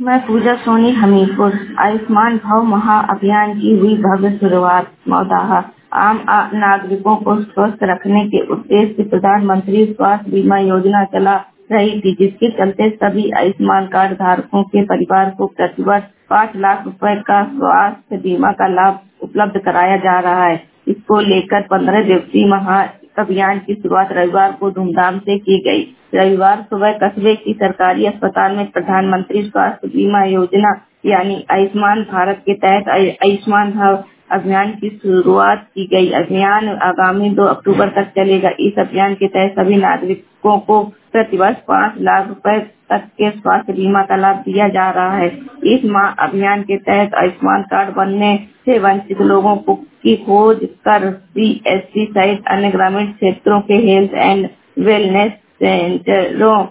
मैं पूजा सोनी हमीरपुर। आयुष्मान भव महाअभियान की हुई भव्य शुरुआत। मौदाहा आम नागरिकों को स्वस्थ रखने के उद्देश्य से प्रधानमंत्री स्वास्थ्य बीमा योजना चला रही थी, जिसके चलते सभी आयुष्मान कार्ड धारकों के परिवार को प्रतिवर्ष 5 लाख रुपए का स्वास्थ्य बीमा का लाभ उपलब्ध कराया जा रहा है। इसको लेकर 15 दिवसीय महाअभियान की शुरुआत रविवार को धूमधाम से की गई। रविवार सुबह कस्बे की सरकारी अस्पताल में प्रधानमंत्री स्वास्थ्य बीमा योजना यानी आयुष्मान भारत के तहत आयुष्मान भव अभियान की शुरुआत की गई। अभियान आगामी 2 अक्टूबर तक चलेगा। इस अभियान के तहत सभी नागरिकों को प्रतिवर्ष 5 लाख रुपए तक के स्वास्थ्य बीमा का लाभ दिया जा रहा है। इस अभियान के तहत आयुष्मान कार्ड बनने से वंचित लोगों की खोज कर CHC सहित अन्य ग्रामीण क्षेत्रों के हेल्थ एंड वेलनेस सेंटरों